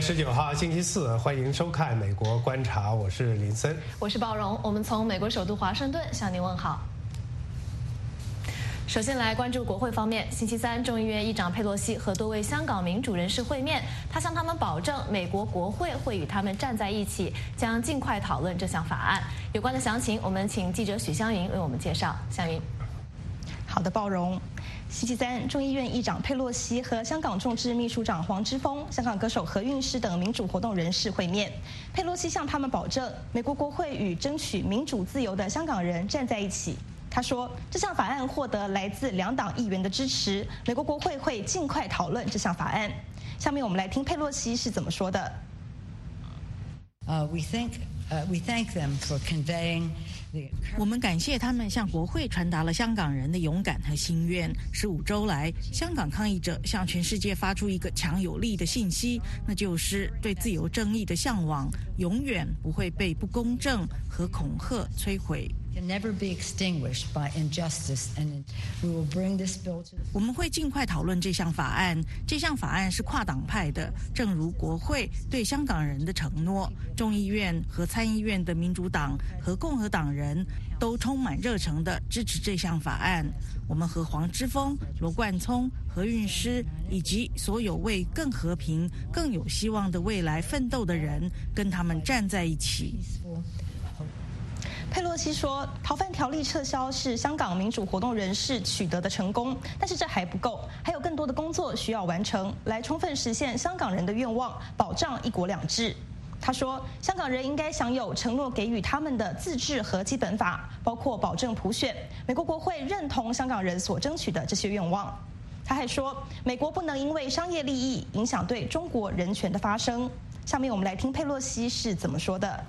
19号星期四，欢迎收看《美国观察》，我是林森， 我是鲍荣，我们从美国首都华盛顿向您问好。首先来关注国会方面，星期三，众议院议长佩洛西和多位香港民主人士会面，他向他们保证，美国国会会与他们站在一起，将尽快讨论这项法案。有关的详情，我们请记者许湘云为我们介绍。湘云， 好的，鲍荣。星期三，众议院议长佩洛西和香港众志秘书长黄之锋、香港歌手何韵诗等民主活动人士会面。佩洛西向他们保证，美国国会与争取民主自由的香港人站在一起。他说，这项法案获得来自两党议员的支持，美国国会会尽快讨论这项法案。下面我们来听佩洛西是怎么说的。 We thank them for conveying. 我们感谢他们向国会传达了香港人的勇敢和心愿。15周来，香港抗议者向全世界发出一个强有力的信息，那就是对自由正义的向往永远不会被不公正和恐吓摧毁。我们会尽快讨论这项法案。这项法案是跨党派的，正如国会对香港人的承诺。众议院和参议院的民主党和共和党人都充满热诚地支持这项法案。我们和黄之锋、罗冠聪、何韵诗以及所有为更和平、更有希望的未来奋斗的人，跟他们站在一起。 佩洛西说，逃犯条例撤销是香港民主活动人士取得的成功，但是这还不够，还有更多的工作需要完成，来充分实现香港人的愿望，保障一国两制。他说，香港人应该享有承诺给予他们的自治和基本法，包括保证普选。美国国会认同香港人所争取的这些愿望。他还说，美国不能因为商业利益影响对中国人权的发声。下面我们来听佩洛西是怎么说的。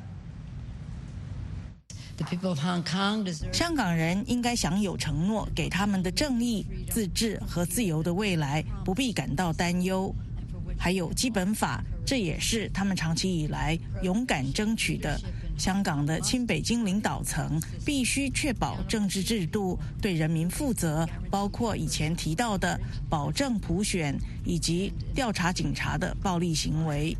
香港人应该享有承诺给他们的正义、自治和自由的未来，不必感到担忧。还有基本法，这也是他们长期以来勇敢争取的。香港的亲北京领导层必须确保政治制度对人民负责，包括以前提到的保证普选以及调查警察的暴力行为。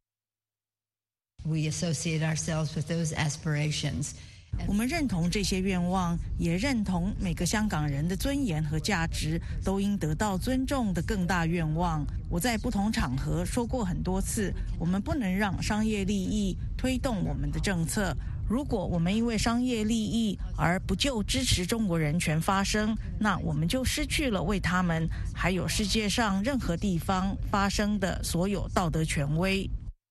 We associate ourselves with those aspirations. 我们认同这些愿望，也认同每个香港人的尊严和价值都应得到尊重的更大愿望。我在不同场合说过很多次，我们不能让商业利益推动我们的政策。如果我们因为商业利益而不就支持中国人权发声，那我们就失去了为他们还有世界上任何地方发声的所有道德权威。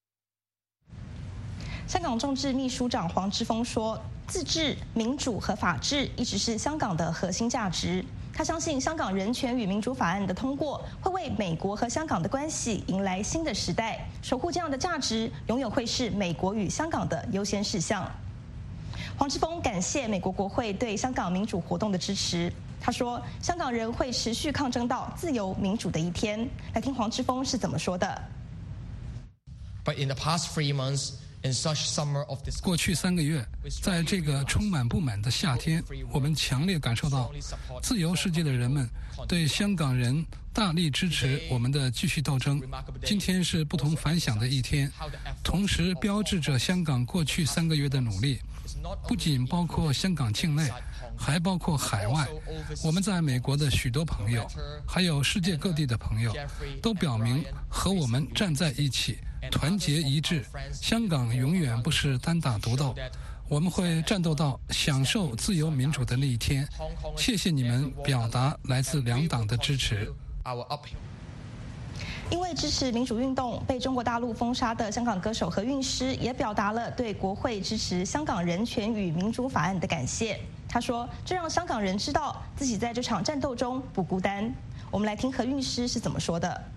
香港众志秘书长黄之锋说，自治、民主和法治一直是香港的核心价值。他相信香港人权与民主法案的通过会为美国和香港的关系迎来新的时代，守护这样的价值永远会是美国与香港的优先事项。黄之锋感谢美国国会对香港民主活动的支持。他说，香港人会持续抗争到自由民主的一天。来听黄之锋是怎么说的。 But in the past 3 months, 过去3个月，在这个充满不满的夏天，我们强烈感受到自由世界的人们对香港人大力支持我们的继续斗争。今天是不同凡响的一天，同时标志着香港过去3个月的努力，不仅包括香港境内，还包括海外。我们在美国的许多朋友，还有世界各地的朋友，都表明和我们站在一起，团结一致。香港永远不是单打独斗，我们会战斗到享受自由民主的那一天。谢谢你们表达来自两党的支持。 因为支持民主运动被中国大陆封杀的香港歌手何韵诗也表达了对国会支持香港人权与民主法案的感谢。他说，这让香港人知道自己在这场战斗中不孤单。我们来听何韵诗是怎么说的。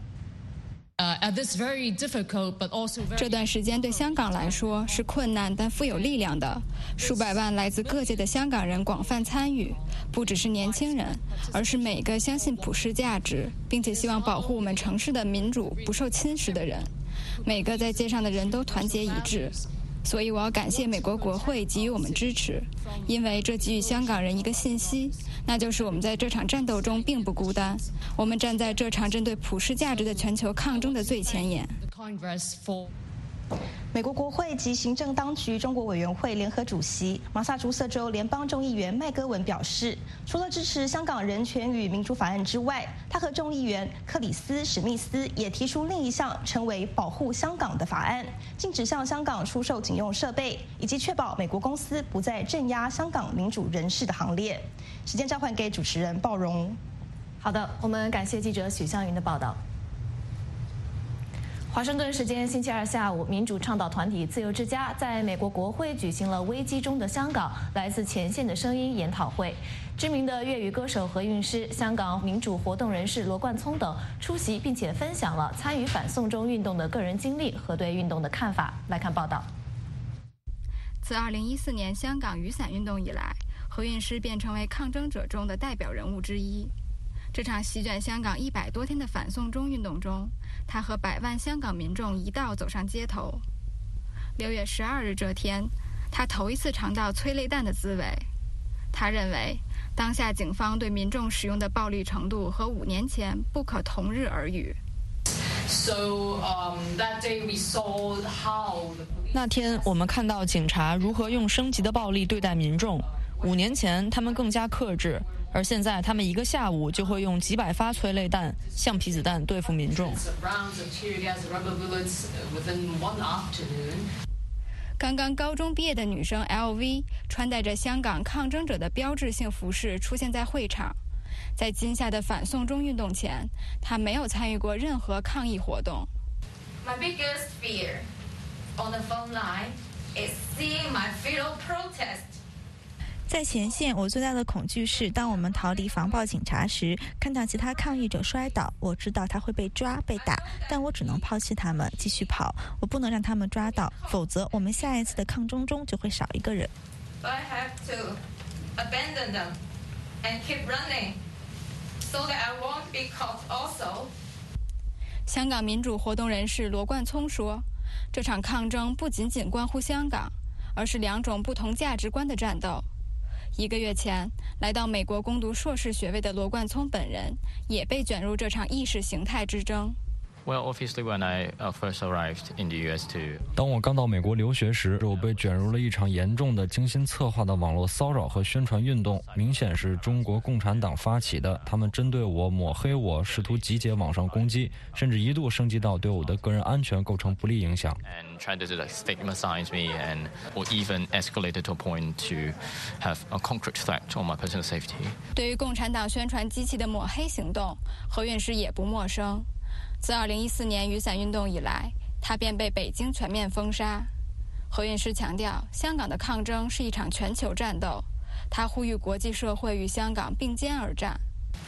这段时间对香港来说是困难但富有力量的，数百万来自各界的香港人广泛参与，不只是年轻人，而是每个相信普世价值，并且希望保护我们城市的民主不受侵蚀的人。每个在街上的人都团结一致。所以我要感谢美国国会给予我们支持，因为这给予香港人一个信息，那就是我们在这场战斗中并不孤单，我们站在这场针对普世价值的全球抗争的最前沿。 美国国会及行政当局中国委员会联合主席、马萨诸塞州联邦众议员麦戈文表示，除了支持香港人权与民主法案之外，他和众议员克里斯·史密斯也提出另一项称为“保护香港”的法案，禁止向香港出售警用设备，以及确保美国公司不再镇压香港民主人士的行列。时间交还给主持人鲍荣。 好的，我们感谢记者许湘云的报道。华盛顿时间星期二下午，民主倡导团体自由之家在美国国会举行了危机中的香港来自前线的声音研讨会。知名的粤语歌手何韵诗、香港民主活动人士罗冠聪等出席，并且分享了参与反送中运动的个人经历和对运动的看法。来看报道。 自2014年香港雨伞运动以来，何韵诗便成为抗争者中的代表人物之一。这场席卷香港100多天的反送中运动中，他和100万香港民众一道走上街头。6月12日这天，他头一次尝到催泪弹的滋味。他认为，当下警方对民众使用的暴力程度和5年前不可同日而语。 那天我们看到警察如何用升级的暴力对待民众。5年前他们更加克制，而现在他们一个下午就会用几百发催泪弹、橡皮子弹对付民众。 刚刚高中毕业的女生 LV 穿戴着香港抗争者的标志性服饰出现在会场。在今夏的反送中运动前，她没有参与过任何抗议活动。 My biggest fear on the front line is seeing my fellow protest. 在前线，我最大的恐惧是，当我们逃离防暴警察时，看到其他抗议者摔倒。我知道他会被抓、被打，但我只能抛弃他们，继续跑。我不能让他们抓到，否则我们下一次的抗争中就会少一个人。 I have to abandon them and keep running, so that I won't be caught also. 香港民主活动人士罗冠聪说，这场抗争不仅仅关乎香港，而是2种不同价值观的战斗。1个月前，来到美国攻读硕士学位的罗冠聪本人也被卷入这场意识形态之争。 当我刚到美国留学时，我被卷入了一场严重的、精心策划的网络骚扰和宣传运动，明显是中国共产党发起的。他们针对我、抹黑我，试图集结网上攻击，甚至一度升级到对我的个人安全构成不利影响。 对于共产党宣传机器的抹黑行动，何韵诗也不陌生。自2014年雨伞运动以来，他便被北京全面封杀。何韵诗强调，香港的抗争是一场全球战斗，他呼吁国际社会与香港并肩而战。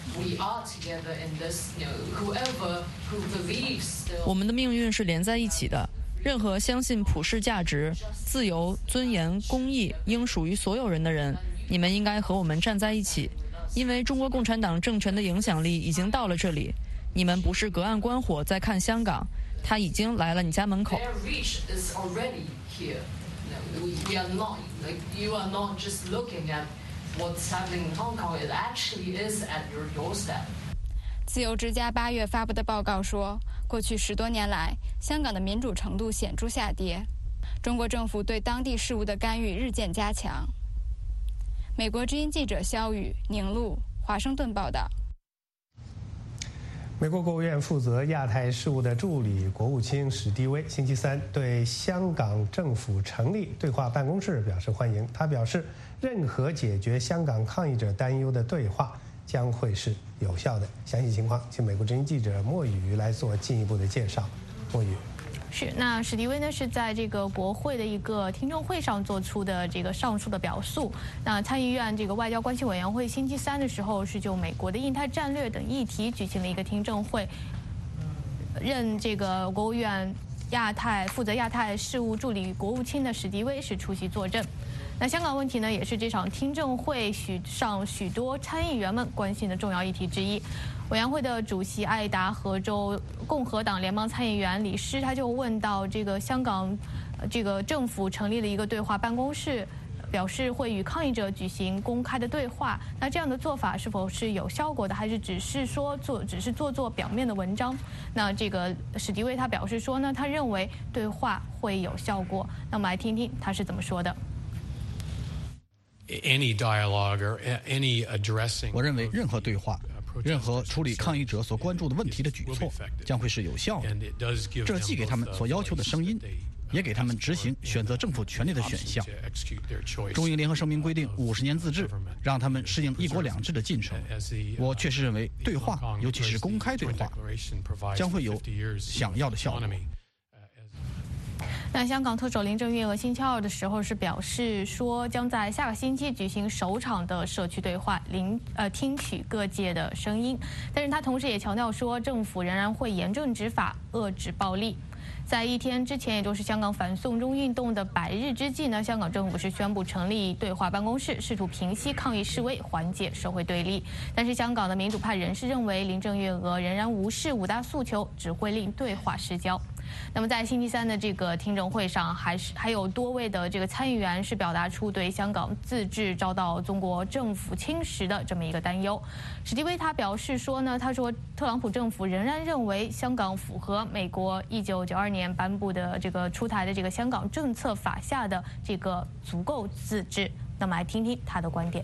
我们的命运是连在一起的。任何相信普世价值、自由、尊严、公义应属于所有人的人，你们应该和我们站在一起，因为中国共产党政权的影响力已经到了这里。你们不是隔岸观火在看香港，他已经来了你家门口。 自由之家8月发布的报告说，过去10多年来，香港的民主程度显著下跌，中国政府对当地事务的干预日渐加强。美国之音记者肖宇、宁路，华盛顿报道。 美国国务院负责亚太事务的助理国务卿史蒂威星期3对香港政府成立对话办公室表示欢迎。他表示，任何解决香港抗议者担忧的对话将会是有效的。详细情况，请美国之音记者莫宇来做进一步的介绍。莫宇。 是，那史蒂威呢是在这个国会的一个听证会上做出的这个上述的表述。那参议院这个外交关系委员会星期3的时候是就美国的印太战略等议题举行了一个听证会，任这个国务院负责亚太事务助理国务卿的史蒂威是出席作证。那香港问题呢，也是这场听证会上许多参议员们关心的重要议题之一。委员会的主席爱达荷州共和党联邦参议员李诗，他就问到这个香港这个政府成立了一个对话办公室， 表示会与抗议者举行公开的对话。那这样的做法是否是有效果的，还是只是做表面的文章？那这个史迪威他表示说呢，他认为对话会有效果。那我们来听听他是怎么说的。 我认为任何对话，任何处理抗议者所关注的问题的举措将会是有效的。这既给他们所要求的声音，也给他们执行选择政府权利的选项。中英联合声明规定50年自治，让他们适应1国2制的进程。我确实认为对话，尤其是公开对话，将会有想要的效果。 那香港特首林郑月娥星期2的时候是表示说，将在下个星期举行首场的社区对话，听取各界的声音。但是他同时也强调说，政府仍然会严正执法，遏制暴力。在1天之前，也就是香港反送中运动的100日之际呢，香港政府是宣布成立对话办公室，试图平息抗议示威，缓解社会对立。但是香港的民主派人士认为，林郑月娥仍然无视5大诉求，只会令对话失焦。那么在星期3的这个听证会上，还有多位的这个参议员是表达出对香港自治遭到中国政府侵蚀的这么一个担忧。史蒂威他表示说呢，他说特朗普政府仍然认为香港符合美国1992年颁布的这个出台的这个香港政策法下的这个足够自治。那么来听听他的观点。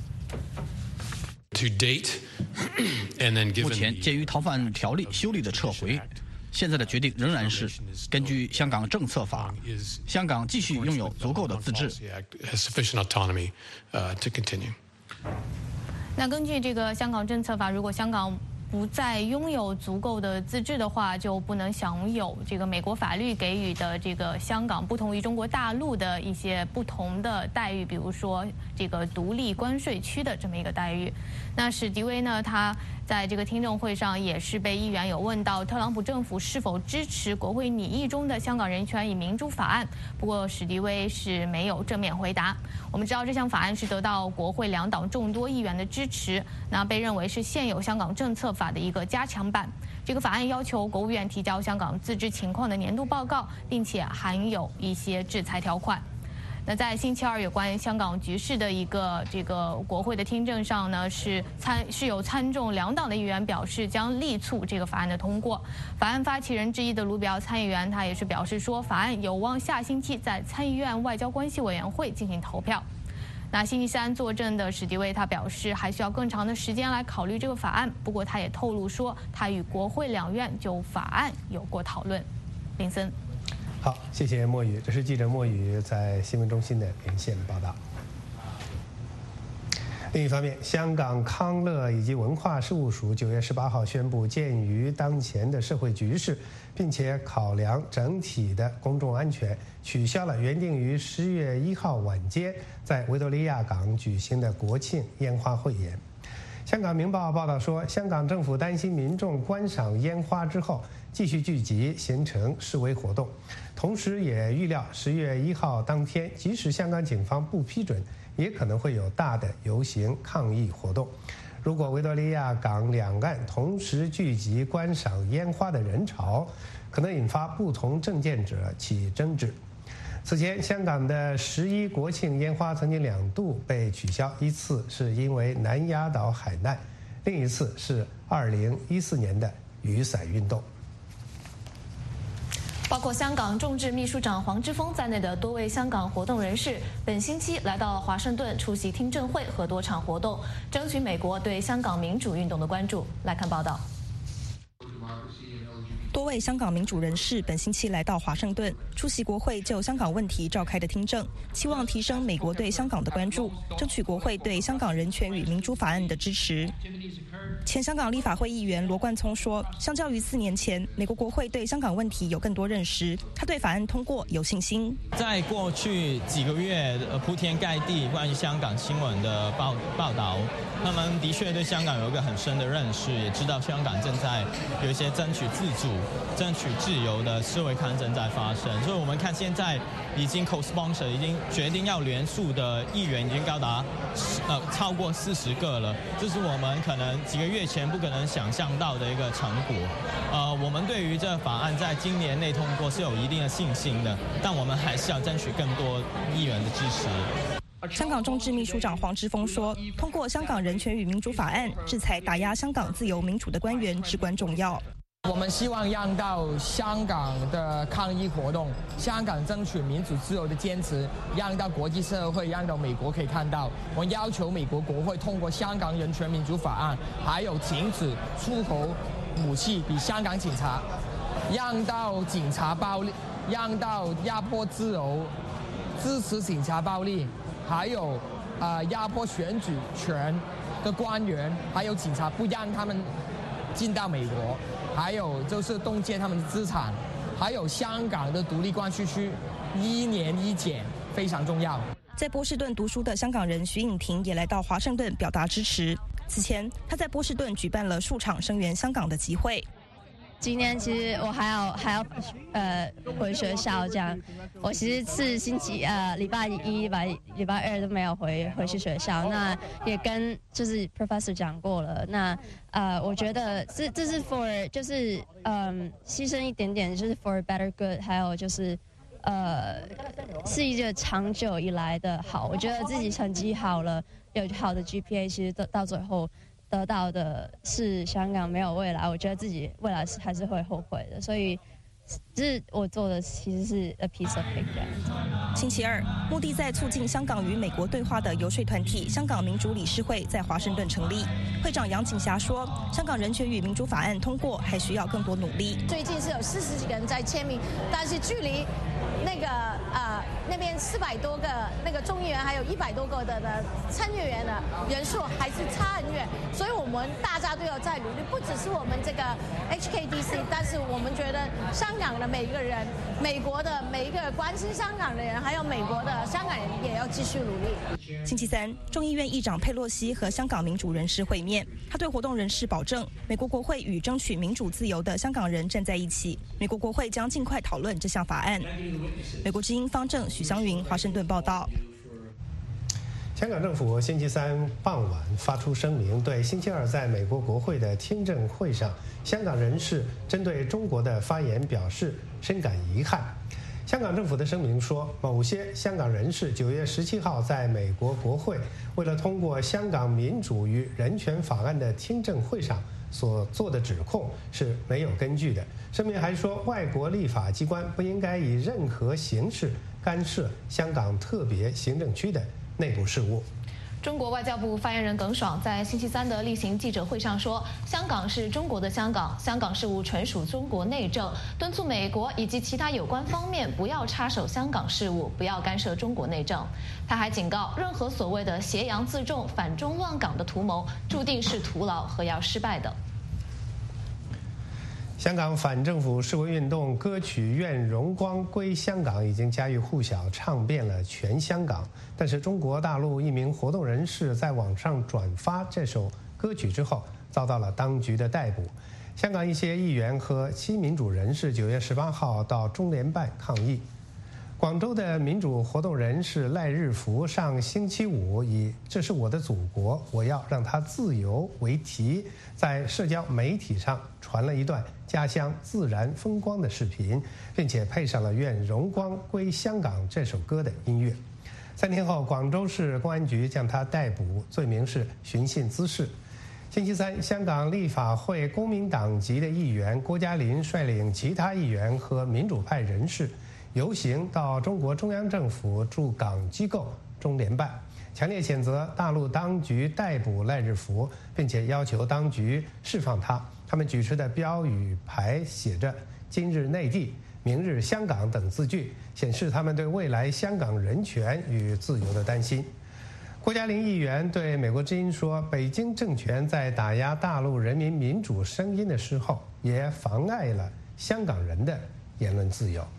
目前鉴于逃犯条例修例的撤回，现在的决定仍然是根据香港政策法，香港继续拥有足够的自治。 那根据这个香港政策法，如果香港不再拥有足够的自治的话，就不能享有这个美国法律给予的这个香港不同于中国大陆的一些不同的待遇，比如说这个独立关税区的这么一个待遇。那史迪威呢，他在这个听证会上也是被议员有问到特朗普政府是否支持国会拟议中的香港人权与民主法案，不过史迪威是没有正面回答。我们知道这项法案是得到国会2党众多议员的支持，那被认为是现有香港政策法的一个加强版。这个法案要求国务院提交香港自治情况的年度报告，并且含有一些制裁条款。那在星期2有关香港局势的一个这个国会的听证上呢，是有参众2党的议员表示将力促这个法案的通过。法案发起人之一的卢比奥参议员他也是表示说，法案有望下星期在参议院外交关系委员会进行投票。那星期3作证的史迪威他表示还需要更长的时间来考虑这个法案，不过他也透露说他与国会2院就法案有过讨论。林森。 好，谢谢莫宇，这是记者莫宇在新闻中心的连线报道。另一方面，香港康乐以及文化事务署9月18号宣布，鉴于当前的社会局势，并且考量整体的公众安全，取消了原定于10月1号晚间在维多利亚港举行的国庆烟花汇演。香港明报报道说，香港政府担心民众观赏烟花之后继续聚集形成示威活动，同时也预料10月1号当天，即使香港警方不批准，也可能会有大的游行抗议活动。如果维多利亚港两岸同时聚集观赏烟花的人潮，可能引发不同政见者起争执。此前，香港的11国庆烟花曾经2度被取消，一次是因为南丫岛海难，另一次是2014年的雨伞运动。 包括香港众志秘书长黄之锋在内的多位香港活动人士，本星期来到华盛顿出席听证会和多场活动，争取美国对香港民主运动的关注。来看报道。 多位香港民主人士本星期来到华盛顿出席国会就香港问题召开的听证，期望提升美国对香港的关注，争取国会对香港人权与民主法案的支持。前香港立法会议员罗冠聪说，相较于4年前，美国国会对香港问题有更多认识，他对法案通过有信心。 在过去几个月铺天盖地关于香港新闻的报道，他们的确对香港有一个很深的认识，也知道香港正在有一些争取自主、争取自由的社会抗争在发生。所以我们看现在已经 co-sponsor 已经决定要联署的议员已经高达超过40个了，这是我们可能几个月前不可能想象到的一个成果。我们对于这个法案在今年内通过是有一定的信心的，但我们还是要争取更多议员的支持。 香港众志秘书长黄之锋说，通过香港人权与民主法案制裁打压香港自由民主的官员至关重要。 我们希望让到香港的抗议活动，香港争取民主自由的坚持，让到国际社会，让到美国可以看到。我们要求美国国会通过香港人权民主法案，还有停止出口武器给香港警察，让到警察暴力，让到压迫自由，支持警察暴力，还有压迫选举权的官员，还有警察不让他们进到美国。还有就是冻结他们的资产，还有香港的独立关系区1年1检非常重要。 在波士顿读书的香港人徐颖婷也来到华盛顿表达支持。此前，她在波士顿举办了数场声援香港的集会。 今天其实我还要回学校，这样我其实是礼拜一、礼拜二都没有回去学校。那也跟就是 professor 讲过了。那我觉得这是 for 就是牺牲一点点，就是 for better good， 还有就是是一个长久以来的好。我觉得自己成绩好了，有好的 GPA， 其实到最后得到的是香港没有未来，我觉得自己未来还是会后悔的，所以这我做的其实是 a piece of cake 这样子。 星期二，目的在促进香港与美国对话的游说团体香港民主理事会在华盛顿成立。会长杨景霞说，香港人权与民主法案通过还需要更多努力。 最近是有40几个人在签名，但是距离那边400多个那个众议员，还有100多个的参议员的人数还是差很远，所以我们大家都要在努力，不只是我们这个 HKDC， 但是我们觉得香港的每一个人，美国的每一个关心香港的人，还有美国的香港人也要继续努力。 星期三，众议院议长佩洛西和香港民主人士会面，他对活动人士保证，美国国会与争取民主自由的香港人站在一起，美国国会将尽快讨论这项法案。美国之音方正、许湘云，华盛顿报道。 香港政府星期三傍晚发出声明，对星期二在美国国会的听证会上，香港人士针对中国的发言表示深感遗憾。香港政府的声明说，某些香港人士9月17号在美国国会为了通过香港民主与人权法案的听证会上所做的指控是没有根据的。声明还说，外国立法机关不应该以任何形式干涉香港特别行政区的内部事务。 中国外交部发言人耿爽在星期三的例行记者会上说，香港是中国的香港，香港事务纯属中国内政，敦促美国以及其他有关方面不要插手香港事务，不要干涉中国内政。他还警告，任何所谓的挟洋自重、反中乱港的图谋，注定是徒劳和要失败的。 香港反政府示威运动歌曲《愿荣光归香港》已经家喻户晓，唱遍了全香港。但是中国大陆一名活动人士在网上转发这首歌曲之后，遭到了当局的逮捕。香港一些议员和其民主人士9月18号到中联办抗议。广州的民主活动人士赖日福上星期五以“这是我的祖国，我要让它自由”为题，在社交媒体上传了一段家乡自然风光的视频，并且配上了《愿荣光归香港》这首歌的音乐。3天后，广州市公安局将他逮捕，罪名是寻衅滋事。星期三，香港立法会公民党籍的议员郭嘉麟率领其他议员和民主派人士游行到中国中央政府驻港机构中联办，强烈谴责大陆当局逮捕赖日福，并且要求当局释放他。他们举出的标语牌写着“今日内地，明日香港”等字句，显示他们对未来香港人权与自由的担心。郭嘉麟议员对美国之音说，北京政权在打压大陆人民民主声音的时候，也妨碍了香港人的言论自由。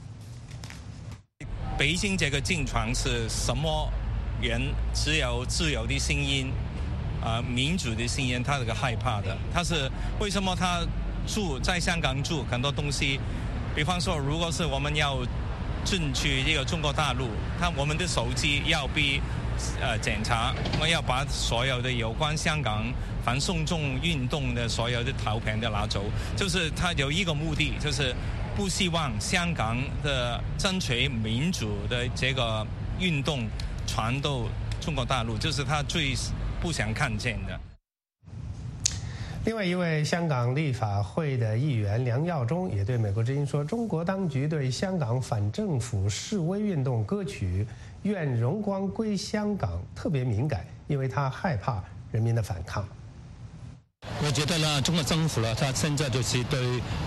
北京这个政权是什么人只有自由的声音，民主的声音，他这个害怕的。他是为什么他在香港住很多东西，比方说，如果是我们要进去这个中国大陆，我们的手机要被检查，我们要把所有的有关香港反送中运动的所有的图片都拿走，就是他有一个目的，就是不希望香港的争取民主的这个运动传到中国大陆，就是他最不想看见的。 另外一位香港立法会的议员梁耀忠也对美国之音说，中国当局对香港反政府示威运动歌曲《愿荣光归香港》特别敏感，因为他害怕人民的反抗。 我觉得呢，中国政府呢，他现在就是对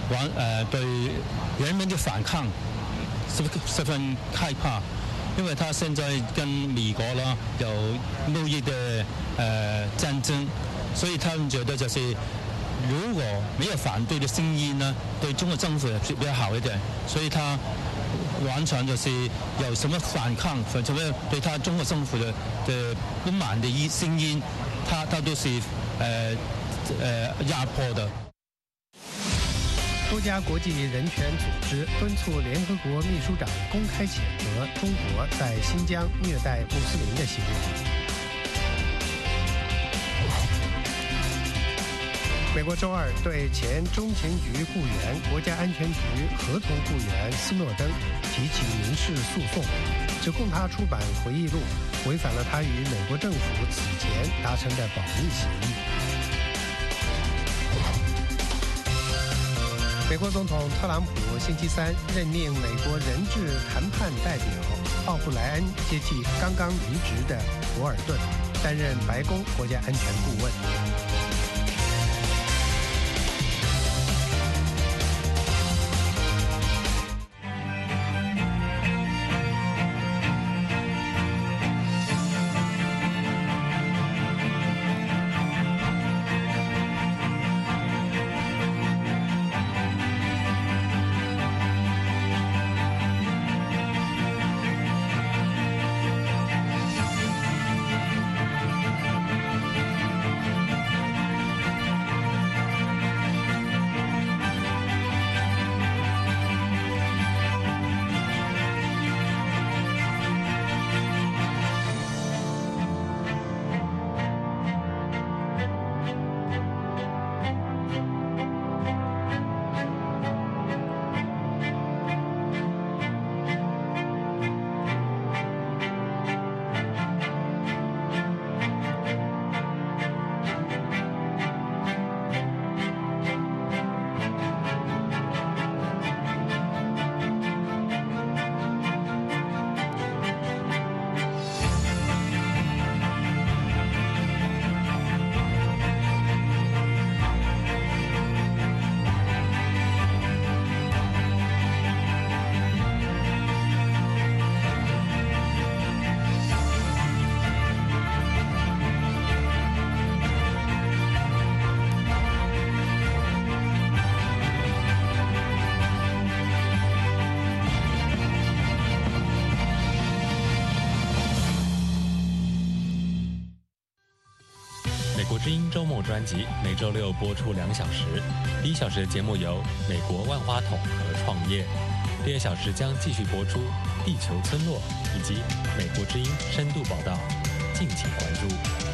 人民的反抗十分害怕，因为他现在跟美国呢有贸易的战争，所以他们觉得就是如果没有反对的声音呢，对中国政府比较好一点，所以他完全就是有什么反抗，什么对他中国政府的不满的声音，他都是压迫的。 多家国际人权组织敦促联合国秘书长公开谴责中国在新疆虐待穆斯林的行为。美国周二对前中情局雇员、国家安全局合同雇员斯诺登提起民事诉讼，指控他出版回忆录违反了他与美国政府此前达成的保密协议。美国总统特朗普星期三任命美国人质谈判代表奥布莱恩接替刚刚离职的博尔顿，担任白宫国家安全顾问。 知音周末专辑每周六播出2小时，第1小时的节目有美国万花筒和创业，第2小时将继续播出地球村落以及美国之音深度报道，敬请关注。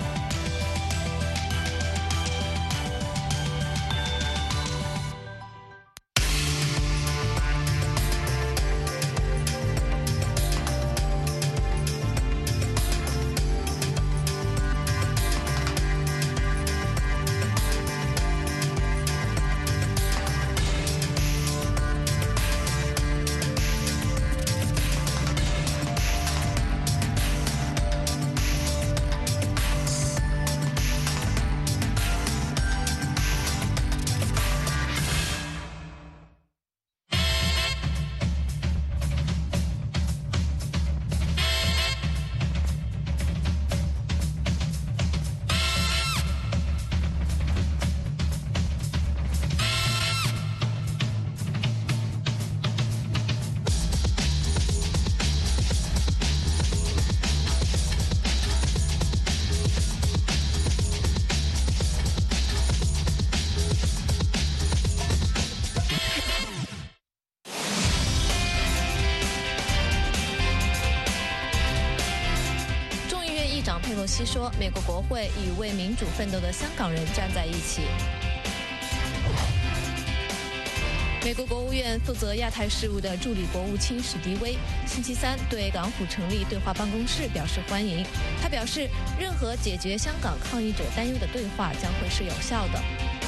佩洛西说，美国国会与为民主奋斗的香港人站在一起。 美国国务院负责亚太事务的助理国务卿史迪威星期三对港府成立对话办公室表示欢迎。他表示，任何解决香港抗议者担忧的对话将会是有效的。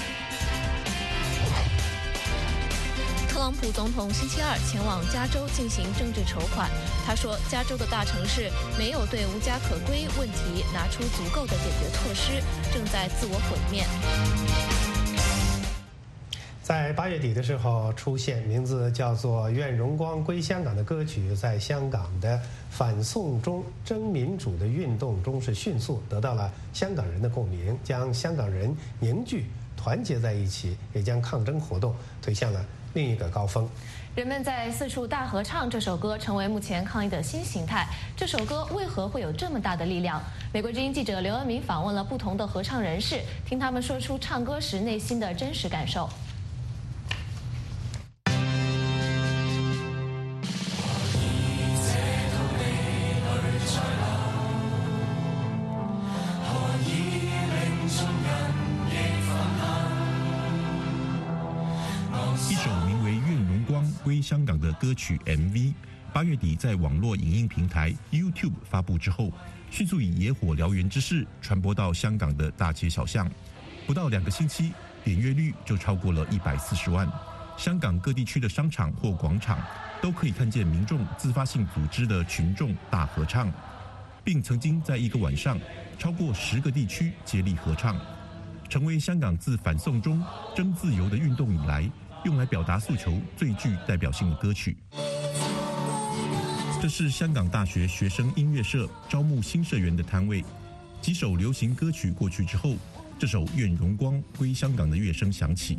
特朗普总统星期二前往加州进行政治筹款。他说，加州的大城市没有对无家可归问题拿出足够的解决措施，正在自我毁灭。 在8月底的时候出现名字叫做《愿荣光归香港》的歌曲，在香港的反送中争民主的运动中是迅速得到了香港人的共鸣，将香港人凝聚团结在一起，也将抗争活动推向了另一个高峰。 人们在四处大合唱这首歌成为目前抗议的新形态。这首歌为何会有这么大的力量？美国之音记者刘恩明访问了不同的合唱人士，听他们说出唱歌时内心的真实感受。 香港的歌曲 MV 8月底在网络影音平台 YouTube 发布之后，迅速以野火燎原之势传播到香港的大街小巷，不到2个星期，点阅率就超过了140万。香港各地区的商场或广场都可以看见民众自发性组织的群众大合唱，并曾经在一个晚上超过10个地区接力合唱，成为香港自反送中争自由的运动以来用来表达诉求最具代表性的歌曲。这是香港大学学生音乐社招募新社员的摊位。几首流行歌曲过去之后，这首《愿荣光归香港》的乐声响起。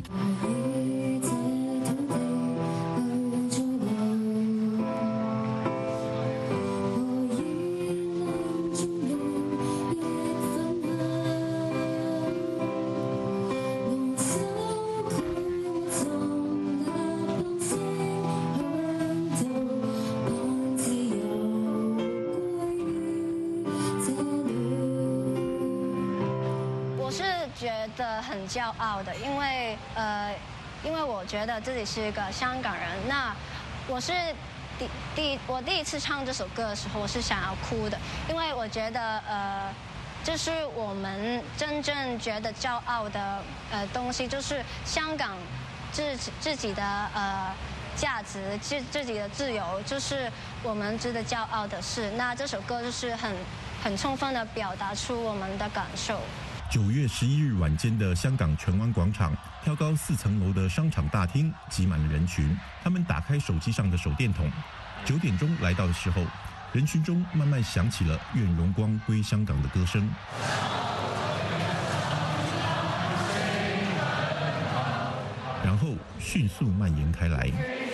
很骄傲的，因为我觉得自己是一个香港人。那我第一次唱这首歌的时候，我是想要哭的，因为我觉得这是我们真正觉得骄傲的东西，就是香港自己的价值，自己的自由，就是我们值得骄傲的事。那这首歌就是很充分的表达出我们的感受。 9月11日晚间的香港荃湾广场，挑高4层楼的商场大厅挤满了人群，他们打开手机上的手电筒。9点钟来到的时候，人群中慢慢响起了《愿荣光归香港》的歌声，然后迅速蔓延开来。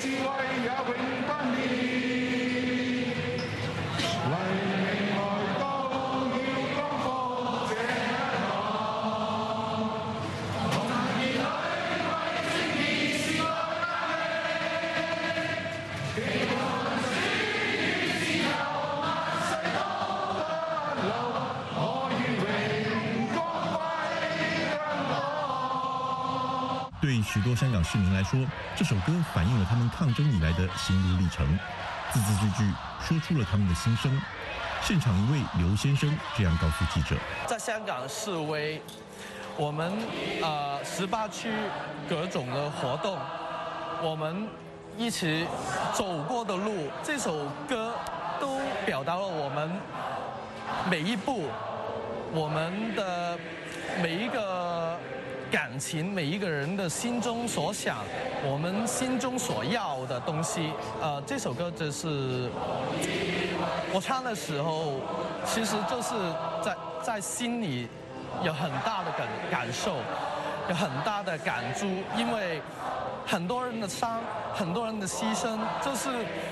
对许多香港市民来说，这首歌反映了他们抗争以来的心路历程，字字句句说出了他们的心声。现场一位刘先生这样告诉记者： 在香港示威，我们18区各种的活动，我们一起走过的路，这首歌都表达了我们每一步，我们的每一个感情，每一个人的心中所想，我们心中所要的东西。这首歌就是我唱的时候，其实就是在心里有很大的感受，有很大的感触，因为很多人的伤，很多人的牺牲，就是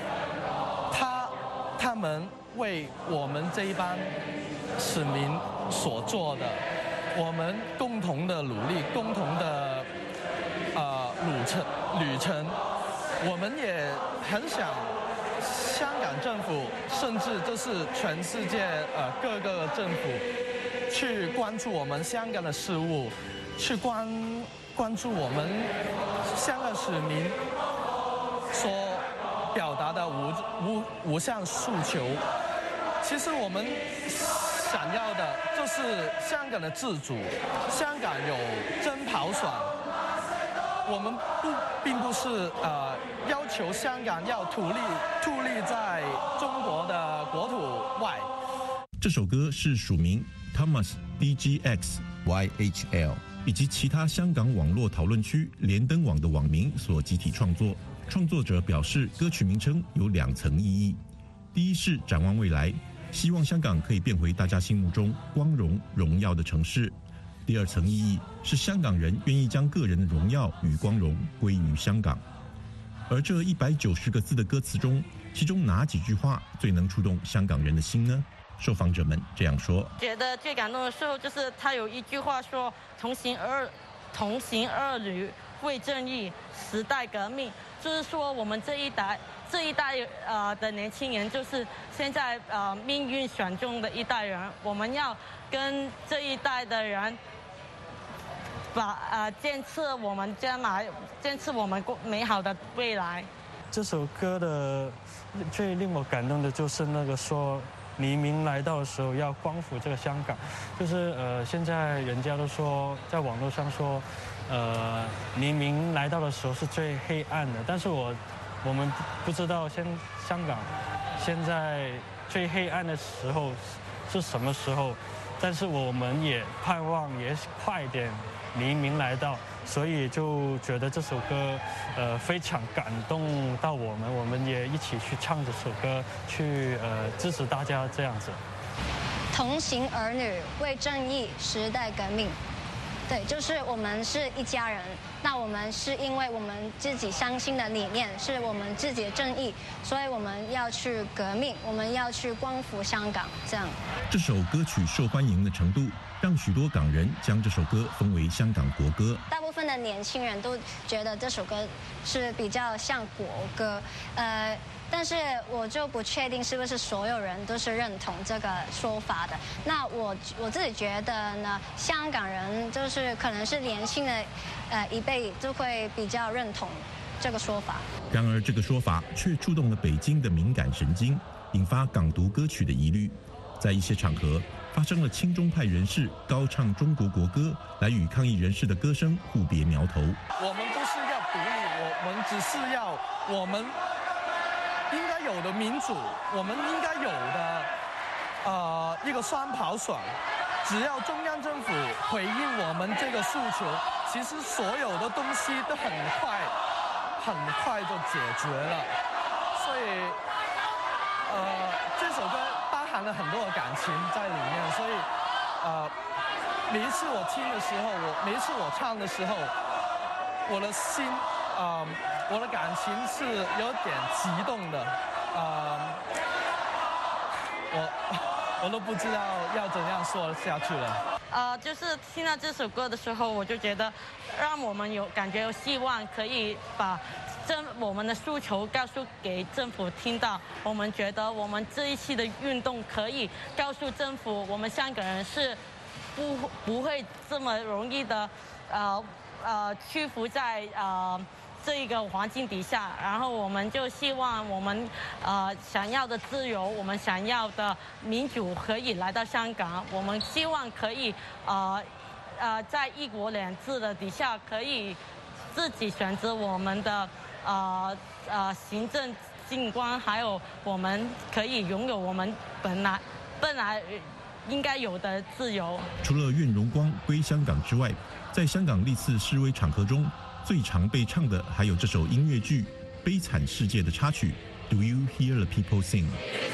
他们为我们这一班市民所做的。我们共同的努力，共同的旅程，我们也很想香港政府，甚至就是全世界各个政府去关注我们香港的事务，去关注我们香港 20名所表达的五项诉求。其实我们想要的就是香港的自主，香港有真普选。我们并不是要求香港要独立在中国的国土外。 这首歌是署名 Thomas DGX YHL 以及其他香港网络讨论区连登网的网民所集体创作。创作者表示，歌曲名称有2层意义：第一是展望未来，希望香港可以变回大家心目中光荣荣耀的城市；第2层意义是香港人愿意将个人的荣耀与光荣归于香港。而这190个字的歌词中，其中哪几句话最能触动香港人的心呢？受访者们这样说： 觉得最感动的时候就是他有一句话说同行儿女为正义，时代革命，就是说我们这一代的年轻人，就是现在命运选中的一代人，我们要跟这一代的人坚持我们将来，坚持我们美好的未来。 这首歌的最令我感动的就是那个说黎明来到的时候要光复这个香港，就是现在人家都说在网络上说黎明来到的时候是最黑暗的，但是我们不知道香港现在最黑暗的时候是什么时候，但是我们也盼望也快点黎明来到，所以就觉得这首歌非常感动到我们也一起去唱这首歌，去支持大家这样子。 同行儿女为正义，时代革命。对，就是我们是一家人，那我们是因为我们自己相信的理念是我们自己的正义，所以我们要去革命，我们要去光复香港，这样。 这首歌曲受欢迎的程度，让许多港人将这首歌封为香港国歌。 大部分的年轻人都觉得这首歌是比较像国歌，但是我就不确定是不是所有人都是认同这个说法的。那我自己觉得呢，香港人就是可能是年轻的一辈就会比较认同这个说法。 然而这个说法却触动了北京的敏感神经，引发港独歌曲的疑虑。在一些场合发生了亲中派人士高唱中国国歌，来与抗议人士的歌声互别苗头。 我们不是要独立，我们只是要我们应该有的民主，我们应该有的一个双普选。只要中央政府回应我们这个诉求，其实所有的东西都很快就解决了。所以这首歌包含了很多的感情在里面，所以每一次我听的时候，每一次我唱的时候，我的心我的感情是有点激动的，我都不知道要怎样说下去了。 就是听到这首歌的时候，我就觉得让我们感觉有希望，可以把我们的诉求告诉给政府听到。我们觉得我们这一期的运动可以告诉政府，我们香港人是不会这么容易的屈服在这个环境底下，然后我们就希望我们想要的自由，我们想要的民主可以来到香港。我们希望可以在1国2制的底下，可以自己选择我们的行政机关，还有我们可以拥有我们本来应该有的自由。 除了愿荣光归香港之外，在香港历次示威场合中，最常被唱的还有这首音乐剧《悲惨世界》的插曲 Do You Hear the People Sing？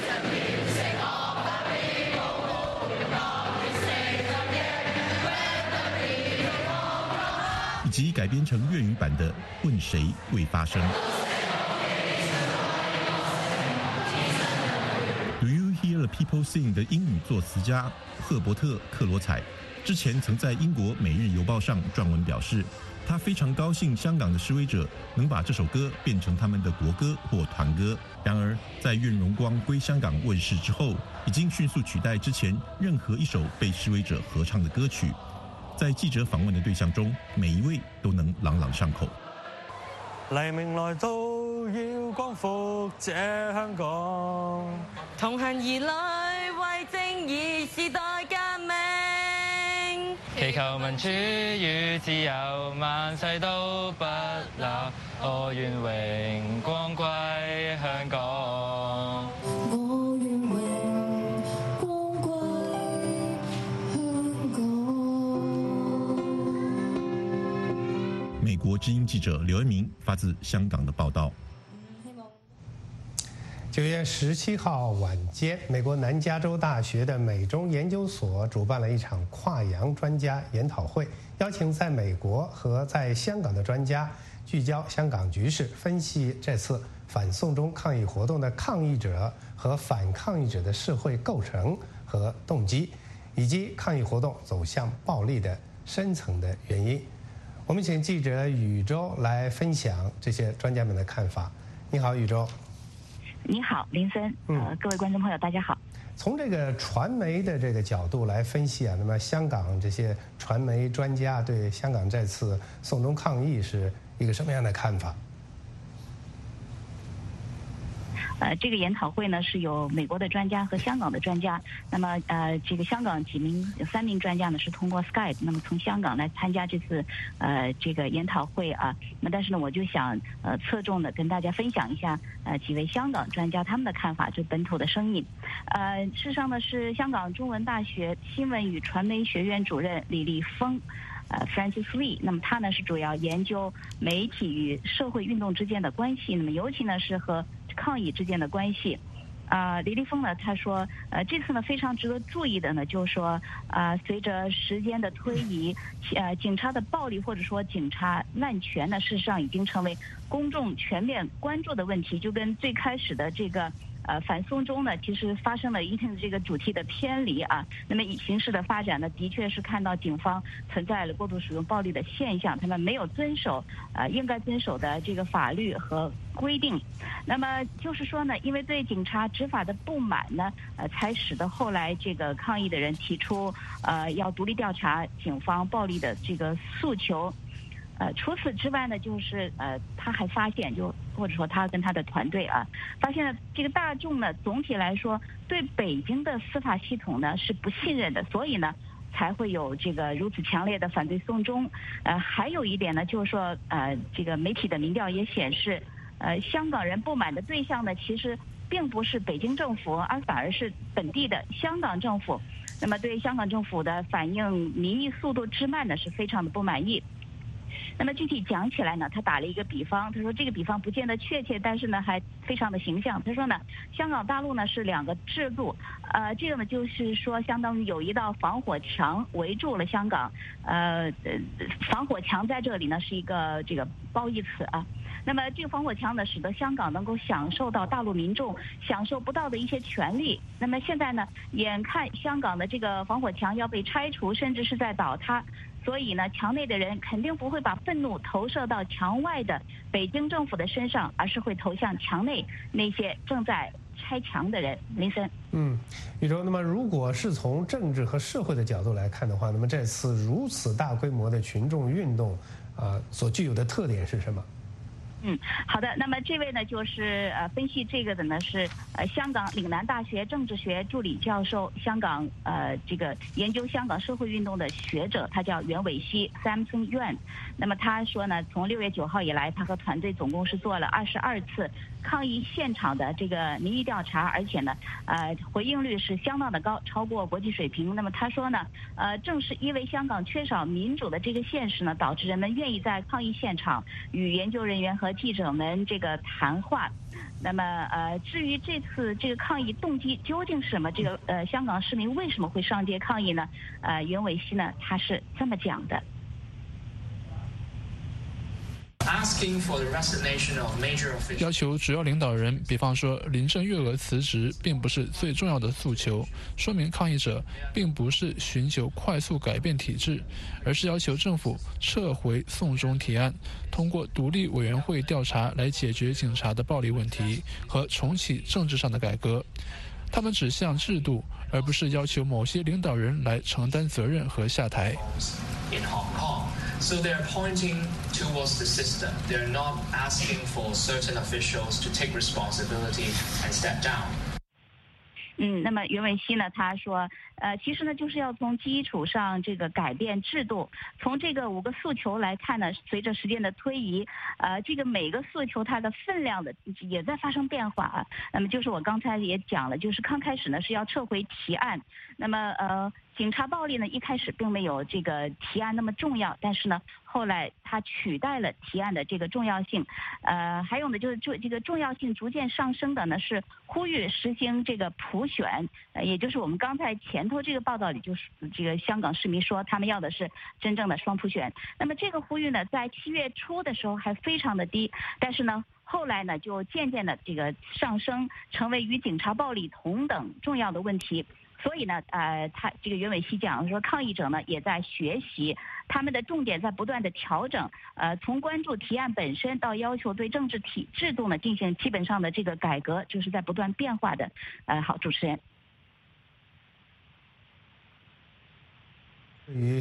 以及改编成粤语版的《问谁未发生》。Do You Hear the People Sing 的英语作词家赫伯特·克罗采之前曾在英国《每日邮报》上撰文表示，他非常高兴香港的示威者能把这首歌变成他们的国歌或团歌。然而，在《愿荣光归香港》问世之后，已经迅速取代之前任何一首被示威者合唱的歌曲。在记者访问的对象中，每一位都能朗朗上口。 黎明來到，要光復這香港， 同行而來，為正義時代革命， 祈求民主與自由，萬世都不朽。我願榮光歸香港。 我願榮光歸香港。 美国之音记者刘恩明发自香港的报道。 9月17号晚间，美国南加州大学的美中研究所主办了一场跨洋专家研讨会，邀请在美国和在香港的专家聚焦香港局势，分析这次反送中抗议活动的抗议者和反抗议者的社会构成和动机，以及抗议活动走向暴力的深层的原因。我们请记者宇宙来分享这些专家们的看法。你好，宇宙。 你好，林森。各位观众朋友，大家好。 从这个传媒的这个角度来分析啊，那么香港这些传媒专家对香港这次送中抗议是一个什么样的看法？ 这个研讨会呢是有美国的专家和香港的专家。那么这个香港3名专家呢是通过 Skype， 那么从香港来参加这次这个研讨会啊。那但是呢，我就想侧重的跟大家分享一下几位香港专家他们的看法，就本土的声音。事实上呢是香港中文大学新闻与传媒学院主任李立峰。Francis Lee， 那么他呢是主要研究媒体与社会运动之间的关系，那么尤其呢是和抗议之间的关系。李立峰呢他说，这次呢非常值得注意的呢，就是说随着时间的推移，警察的暴力或者说警察滥权呢，事实上已经成为公众全面关注的问题，就跟最开始的这个。反送中呢，其实发生了一定的这个主题的偏离啊。那么以形势的发展呢，的确是看到警方存在了过度使用暴力的现象，他们没有遵守应该遵守的这个法律和规定。那么就是说呢，因为对警察执法的不满呢，才使得后来这个抗议的人提出要独立调查警方暴力的这个诉求。除此之外呢，就是他还发现，或者说他跟他的团队发现了这个大众呢，总体来说对北京的司法系统呢是不信任的，所以呢才会有这个如此强烈的反对送中。还有一点呢，就是说这个媒体的民调也显示，香港人不满的对象呢，其实并不是北京政府，而反而是本地的香港政府。那么对香港政府的反映民意速度之慢呢，是非常的不满意。那么具体讲起来呢，他打了一个比方，他说这个比方不见得确切，但是呢还非常的形象。他说呢，香港大陆呢是2个制度，这个呢就是说相当于有一道防火墙围住了香港，防火墙在这里呢是一个这个褒义词啊。那么这个防火墙呢，使得香港能够享受到大陆民众享受不到的一些权利。那么现在呢，眼看香港的这个防火墙要被拆除，甚至是在倒塌。所以呢，墙内的人肯定不会把愤怒投射到墙外的北京政府的身上，而是会投向墙内那些正在拆墙的人。林森， 宇宙。那么，如果是从政治和社会的角度来看的话，那么这次如此大规模的群众运动，所具有的特点是什么？ 好的。那么这位呢，就是分析这个的呢是香港岭南大学政治学助理教授，香港这个研究香港社会运动的学者，他叫袁伟希 Samson Yuan。那么他说呢，从6月9号以来，他和团队总共是做了22次抗议现场的这个民意调查，而且呢回应率是相当的高，超过国际水平。那么他说呢，正是因为香港缺少民主的这个现实呢，导致人们愿意在抗议现场与研究人员和记者们这个谈话。那么至于这次这个抗议动机究竟是什么，这个香港市民为什么会上街抗议呢？袁伟希呢他是这么讲的。 要求主要领导人，比方说林郑月娥辞职，并不是最重要的诉求，说明抗议者并不是寻求快速改变体制，而是要求政府撤回送中提案，通过独立委员会调查来解决警察的暴力问题和重启政治上的改革。他们指向制度，而不是要求某些领导人来承担责任和下台。 So they're pointing towards the system. They're not asking for certain officials to take responsibility and step down. 那么袁伟希呢，他说，其实呢，就是要从基础上这个改变制度。从这个5个诉求来看呢，随着时间的推移，这个每个诉求它的分量的也在发生变化。那么就是我刚才也讲了，就是刚开始呢是要撤回提案，那么警察暴力呢一开始并没有这个提案那么重要，但是呢后来它取代了提案的这个重要性。还有呢就是这个重要性逐渐上升的呢是呼吁实行这个普选，也就是我们刚才前头这个报道里就是这个香港市民说他们要的是真正的双普选。那么这个呼吁呢在7月初的时候还非常的低，但是呢后来呢就渐渐的这个上升，成为与警察暴力同等重要的问题。所以呢，他这个袁伟希讲说，抗议者呢也在学习，他们的重点在不断的调整，从关注提案本身到要求对政治制度呢进行基本上的这个改革，就是在不断变化的。好，主持人。 对于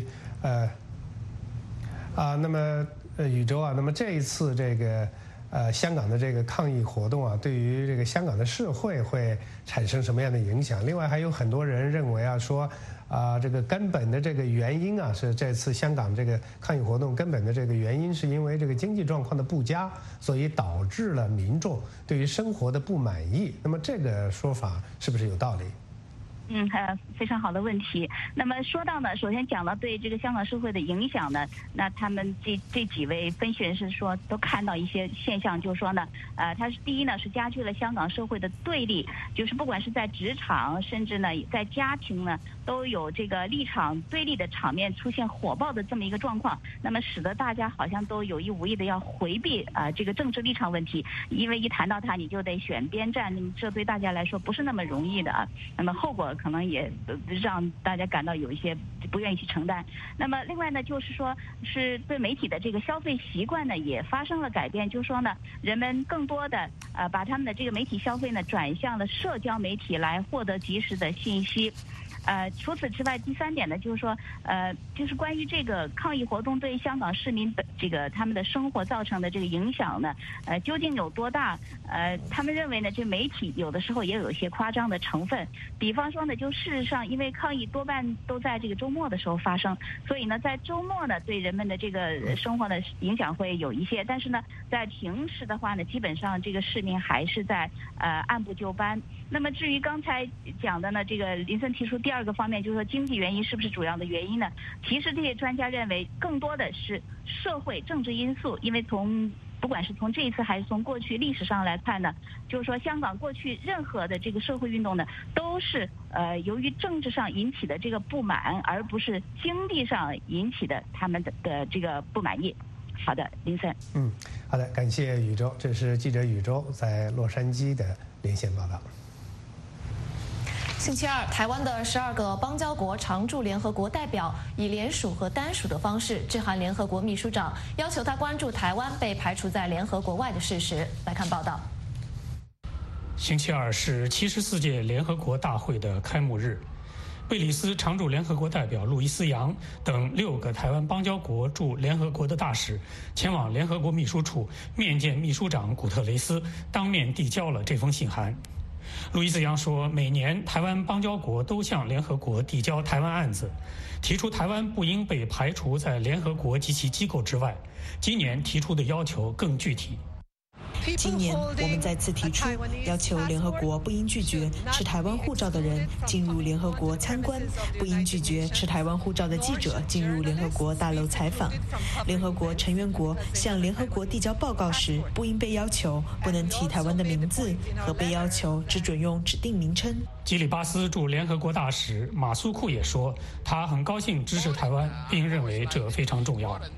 那么宇宙啊，那么这一次这个香港的这个抗议活动啊，对于这个香港的社会会产生什么样的影响？另外还有很多人认为啊，说这个根本的这个原因啊，是这次香港这个抗议活动根本的这个原因是因为这个经济状况的不佳，所以导致了民众对于生活的不满意。那么这个说法是不是有道理？ 非常好的问题。那么说到呢，首先讲到对这个香港社会的影响呢，那他们这几位分析人士说都看到一些现象，就是说呢，它是第一呢是加剧了香港社会的对立，就是不管是在职场，甚至呢在家庭呢，都有这个立场对立的场面出现火爆的这么一个状况，那么使得大家好像都有意无意的要回避这个政治立场问题，因为一谈到它你就得选边站，那么这对大家来说不是那么容易的啊，那么后果可能也让大家感到有一些不愿意去承担。那么另外呢，就是说是对媒体的这个消费习惯呢也发生了改变，就是说呢，人们更多的把他们的这个媒体消费呢转向了社交媒体来获得及时的信息。除此之外，第3点呢，就是说，就是关于这个抗议活动对香港市民这个他们的生活造成的这个影响呢，究竟有多大？他们认为呢，这媒体有的时候也有一些夸张的成分。比方说呢，就事实上，因为抗议多半都在这个周末的时候发生，所以呢，在周末呢，对人们的这个生活的影响会有一些。但是呢，在平时的话呢，基本上这个市民还是在按部就班。那么至于刚才讲的呢，这个林森提出第2个方面，就是说经济原因是不是主要的原因呢？其实这些专家认为更多的是社会政治因素，因为不管是从这一次还是从过去历史上来看呢，就是说香港过去任何的这个社会运动呢，都是由于政治上引起的这个不满，而不是经济上引起的他们的这个不满意。好的，林森。 好的，感谢宇宙，这是记者宇宙在洛杉矶的连线报道。 星期二，台湾的12个邦交国常驻联合国代表以联署和单署的方式致函联合国秘书长，要求他关注台湾被排除在联合国外的事实。来看报道。 星期二是74届联合国大会的开幕日，贝里斯常驻联合国代表路易斯·杨等6个台湾邦交国驻联合国的大使前往联合国秘书处面见秘书长古特雷斯，当面递交了这封信函。路易斯·杨说，每年台湾邦交国都向联合国递交台湾案子，提出台湾不应被排除在联合国及其机构之外。今年提出的要求更具体。 今年我们再次提出要求联合国不应拒绝持台湾护照的人进入联合国参观，不应拒绝持台湾护照的记者进入联合国大楼采访。联合国成员国向联合国递交报告时，不应被要求不能提台湾的名字，和被要求只准用指定名称。 基里巴斯驻联合国大使马苏库也说，他很高兴支持台湾，并认为这非常重要。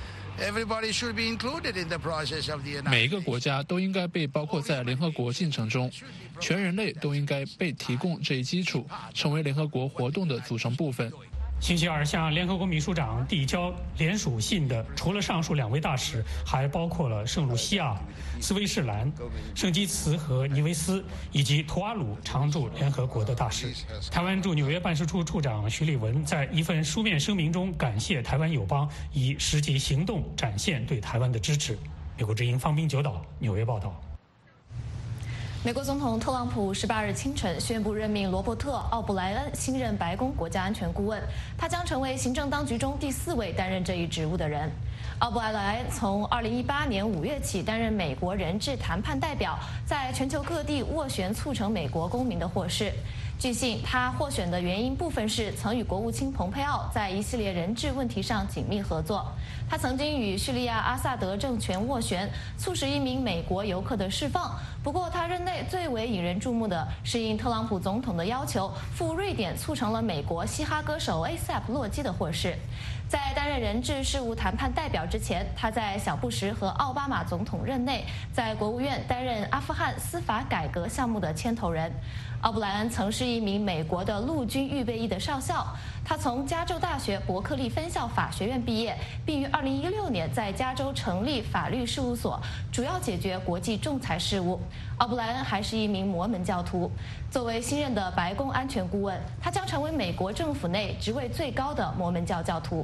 每一个国家都应该被包括在联合国进程中，全人类都应该被提供这一基础，成为联合国活动的组成部分。 星期二向联合国秘书长递交联署信的，除了上述2位大使，还包括了圣卢西亚、斯威士兰、圣基茨和尼维斯以及图瓦鲁常驻联合国的大使。台湾驻纽约办事处处长徐立文在一份书面声明中感谢台湾友邦以实际行动展现对台湾的支持。美国之音方斌九岛纽约报道。 美国总统特朗普18日清晨宣布任命罗伯特·奥布莱恩新任白宫国家安全顾问，他将成为行政当局中第4位担任这一职务的人。奥布莱恩从2018年5月起担任美国人质谈判代表，在全球各地斡旋促成美国公民的获释。据悉，他获选的原因部分是曾与国务卿蓬佩奥在一系列人质问题上紧密合作。他曾经与叙利亚阿萨德政权斡旋，促使1名美国游客的释放。不过，他任内最为引人注目的是应特朗普总统的要求，赴瑞典促成了美国嘻哈歌手 A$AP 洛基的获释。在担任人质事务谈判代表之前，他在小布什和奥巴马总统任内，在国务院担任阿富汗司法改革项目的牵头人。奥布莱恩曾是1名美国的陆军预备役的少校，他从加州大学伯克利分校法学院毕业，并于2016年在加州成立法律事务所，主要解决国际仲裁事务。奥布莱恩还是1名摩门教徒。作为新任的白宫安全顾问，他将成为美国政府内职位最高的摩门教教徒。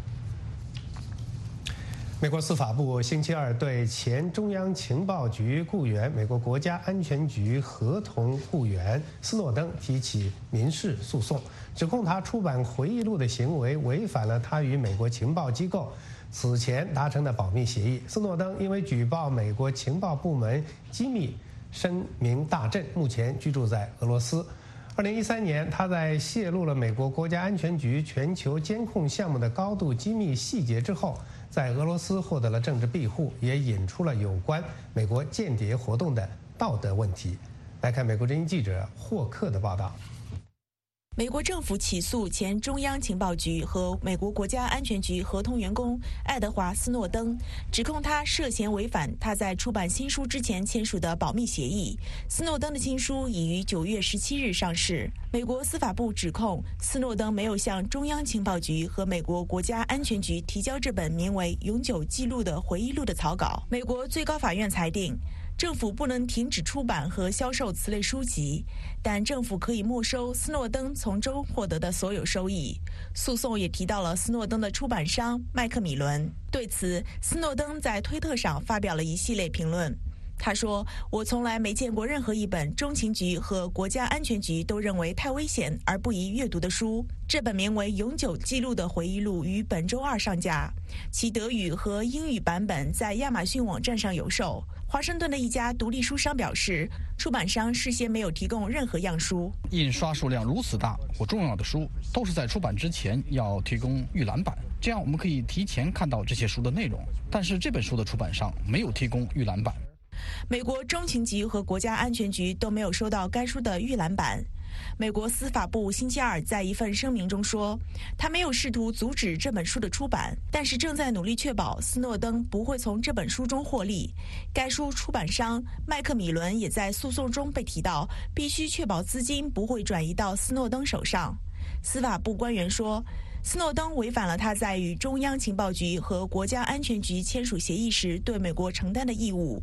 美国司法部星期二对前中央情报局雇员、美国国家安全局合同雇员斯诺登提起民事诉讼，指控他出版回忆录的行为违反了他与美国情报机构此前达成的保密协议。斯诺登因为举报美国情报部门机密声名大振，目前居住在俄罗斯。2013年，他在泄露了美国国家安全局全球监控项目的高度机密细节之后，在俄罗斯获得了政治庇护，也引出了有关美国间谍活动的道德问题。来看美国之音记者霍克的报道。 美国政府起诉前中央情报局和美国国家安全局合同员工爱德华·斯诺登，指控他涉嫌违反他在出版新书之前签署的保密协议。斯诺登的新书已于9月17日上市。美国司法部指控斯诺登没有向中央情报局和美国国家安全局提交这本名为《永久记录》的回忆录的草稿。美国最高法院裁定，政府不能停止出版和销售此类书籍，但政府可以没收斯诺登从中获得的所有收益。诉讼也提到了斯诺登的出版商麦克米伦。对此，斯诺登在推特上发表了一系列评论。他说：“我从来没见过任何一本中情局和国家安全局都认为太危险而不宜阅读的书。这本名为《永久记录》的回忆录于本周二上架，其德语和英语版本在亚马逊网站上有售。”华盛顿的一家独立书商表示，出版商事先没有提供任何样书。 印刷数量如此大或重要的书，都是在出版之前要提供预览版，这样我们可以提前看到这些书的内容。但是这本书的出版商没有提供预览版。 美国中情局和国家安全局都没有收到该书的预览版。美国司法部星期二在一份声明中说，他没有试图阻止这本书的出版，但是正在努力确保斯诺登不会从这本书中获利。该书出版商麦克米伦也在诉讼中被提到，必须确保资金不会转移到斯诺登手上。司法部官员说，斯诺登违反了他在与中央情报局和国家安全局签署协议时对美国承担的义务。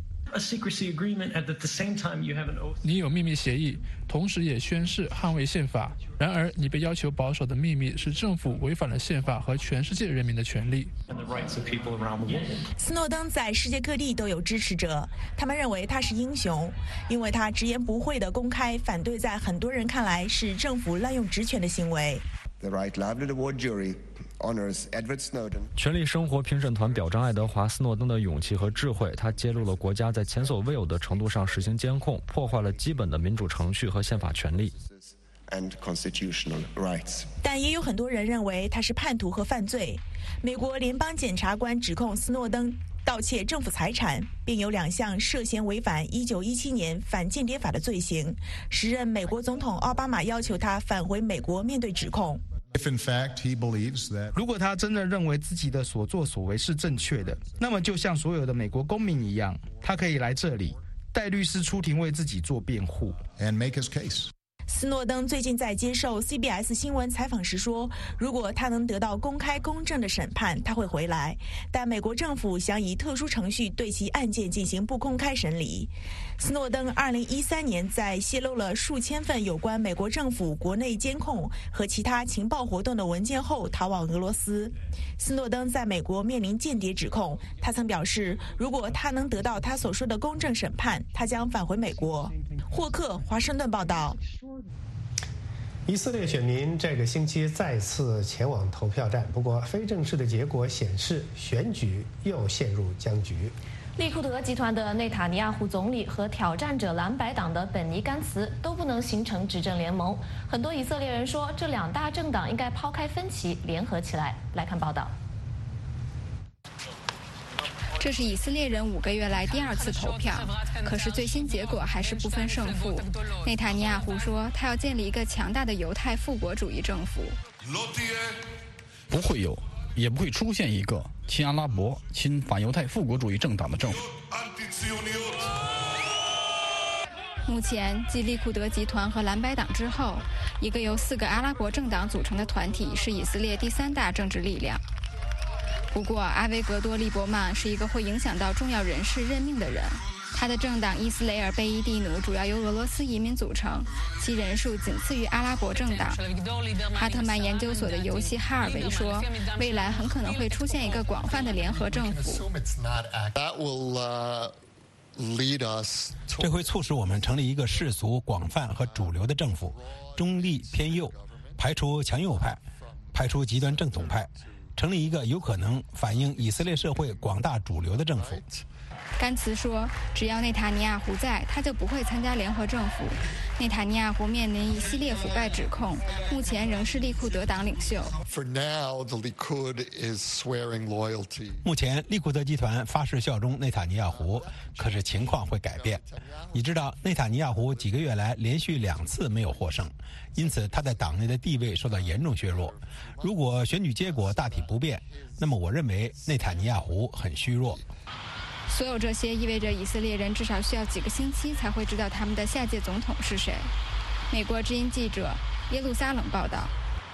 你有秘密协议，同时也宣誓捍卫宪法。然而，你被要求保守的秘密是政府违反了宪法和全世界人民的权利。 斯诺登在世界各地都有支持者，他们认为他是英雄，因为他直言不讳地公开反对在很多人看来是政府滥用职权的行为。 权力生活评审团表彰爱德华·斯诺登的勇气和智慧，他揭露了国家在前所未有的程度上实行监控，破坏了基本的民主程序和宪法权利。 但也有很多人认为他是叛徒和犯罪。美国联邦检察官指控斯诺登盗窃政府财产，并有2项涉嫌违反1917年反间谍法的罪行。时任美国总统奥巴马要求他返回美国面对指控。 如果他真的认为自己的所作所为是正确的，那么就像所有的美国公民一样，他可以来这里带律师出庭为自己做辩护。 斯诺登最近在接受 CBS 新闻采访时说，如果他能得到公开公正的审判，他会回来。但美国政府想以特殊程序对其案件进行不公开审理。斯诺登2013年在泄露了数千份有关美国政府国内监控和其他情报活动的文件后逃往俄罗斯。斯诺登在美国面临间谍指控，他曾表示，如果他能得到他所说的公正审判，他将返回美国。霍克，华盛顿报道。 以色列选民这个星期再次前往投票站，不过非正式的结果显示，选举又陷入僵局。 利库德集团的内塔尼亚胡总理和挑战者蓝白党的本尼甘茨都不能形成执政联盟。很多以色列人说，这两大政党应该抛开分歧，联合起来。来看报道。 这是以色列人5个月来第2次投票，可是最新结果还是不分胜负。内塔尼亚胡说，他要建立一个强大的犹太复国主义政府。 不会有，也不会出现一个亲阿拉伯、亲反犹太复国主义政党的政府。 目前，继利库德集团和蓝白党之后，一个由4个阿拉伯政党组成的团体是以色列第3大政治力量。不过，阿维格多·利伯曼是一个会影响到重要人士任命的人。他的政党伊斯雷尔贝伊蒂努主要由俄罗斯移民组成，其人数仅次于阿拉伯政党。哈特曼研究所的尤西哈尔维说，未来很可能会出现一个广泛的联合政府。 这会促使我们成立一个世俗、广泛和主流的政府，中立偏右，排除强右派，排除极端正统派，成立一个有可能反映以色列社会广大主流的政府。 甘茨说，只要内塔尼亚胡在，他就不会参加联合政府。内塔尼亚胡面临一系列腐败指控，目前仍是利库德党领袖。 目前利库德集团发誓效忠内塔尼亚胡，可是情况会改变。你知道，内塔尼亚胡几个月来连续2次没有获胜，因此他在党内的地位受到严重削弱。如果选举结果大体不变，那么我认为内塔尼亚胡很虚弱。 所有这些意味着以色列人至少需要几个星期才会知道他们的下届总统是谁。美国之音记者耶路撒冷报道。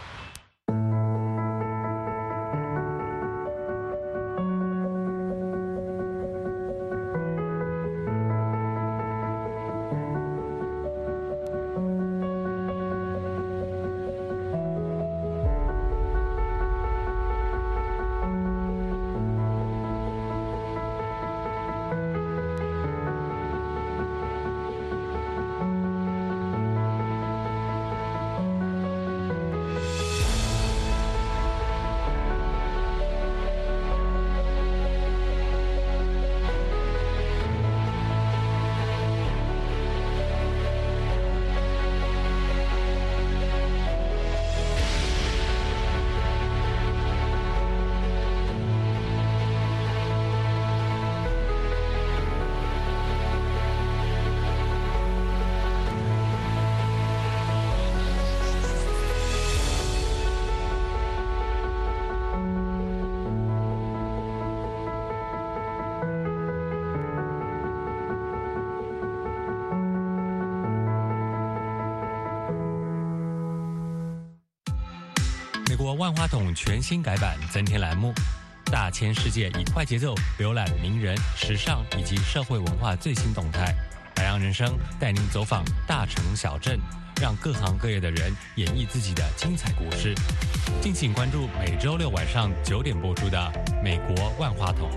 美国万花筒全新改版增添栏目，大千世界以快节奏浏览名人、时尚以及社会文化最新动态。百样人生带您走访大城小镇，让各行各业的人演绎自己的精彩故事。敬请关注每周6晚上9点播出的《美国万花筒》。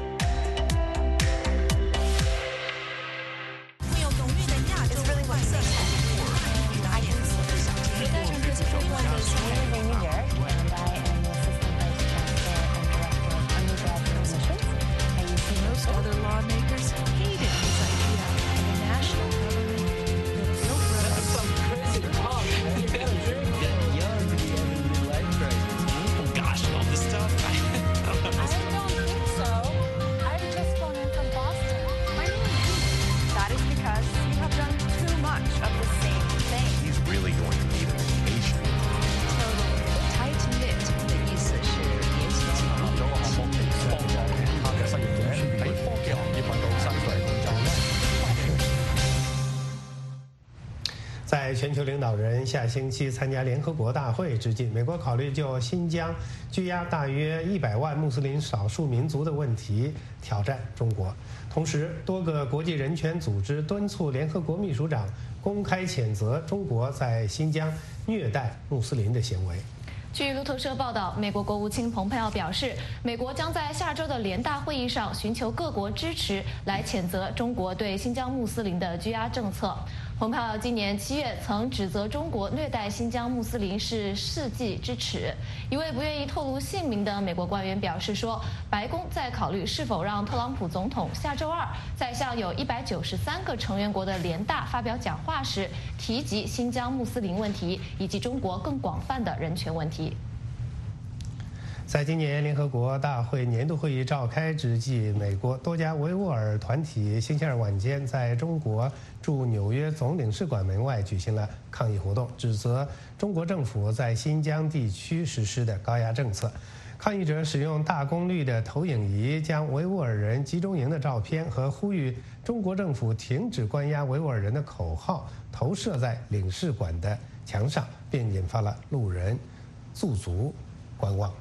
全球领导人下星期参加联合国大会之际，美国考虑就新疆拘押大约100万穆斯林少数民族的问题挑战中国。同时，多个国际人权组织敦促联合国秘书长公开谴责中国在新疆虐待穆斯林的行为。 据路透社报道，美国国务卿蓬佩奥表示，美国将在下周的联大会议上寻求各国支持，来谴责中国对新疆穆斯林的拘押政策。蓬佩奥今年7月曾指责中国虐待新疆穆斯林是世纪之耻。一位不愿意透露姓名的美国官员表示说，白宫在考虑是否让特朗普总统下周2在向有193个成员国的联大发表讲话时，提及新疆穆斯林问题以及中国更广泛的人权问题。 在今年联合国大会年度会议召开之际，美国多家维吾尔团体星期二晚间在中国驻纽约总领事馆门外举行了抗议活动，指责中国政府在新疆地区实施的高压政策。抗议者使用大功率的投影仪将维吾尔人集中营的照片和呼吁中国政府停止关押维吾尔人的口号投射在领事馆的墙上，并引发了路人驻足观望。